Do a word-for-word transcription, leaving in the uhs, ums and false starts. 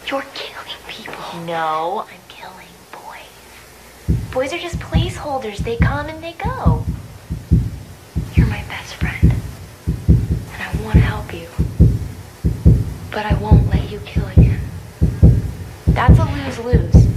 You're killing people. No, I'm killing boys. Boys are just placeholders. They come and they go. You're my best friend. And I want to help you. But I won't let you kill again. That's a lose-lose.